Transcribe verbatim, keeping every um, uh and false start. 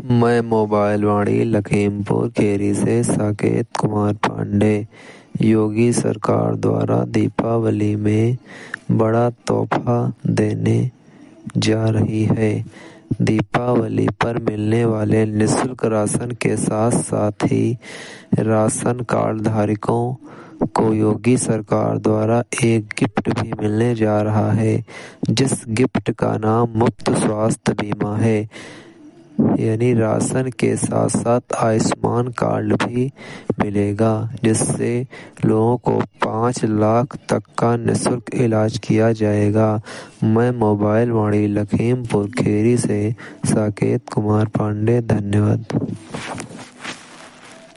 मैं मोबाइल वाणी लखीमपुर खीरी से साकेत कुमार पांडे। योगी सरकार द्वारा दीपावली में बड़ा तोहफा देने जा रही है। दीपावली पर मिलने वाले निःशुल्क राशन के साथ साथ ही राशन कार्ड धारकों को योगी सरकार द्वारा एक गिफ्ट भी मिलने जा रहा है, जिस गिफ्ट का नाम मुफ्त स्वास्थ्य बीमा है। यानी राशन के साथ साथ आयुष्मान कार्ड भी मिलेगा, जिससे लोगों को पाँच लाख तक का निःशुल्क इलाज किया जाएगा। मैं मोबाइल वाणी लखीमपुर खीरी से साकेत कुमार पांडे। धन्यवाद।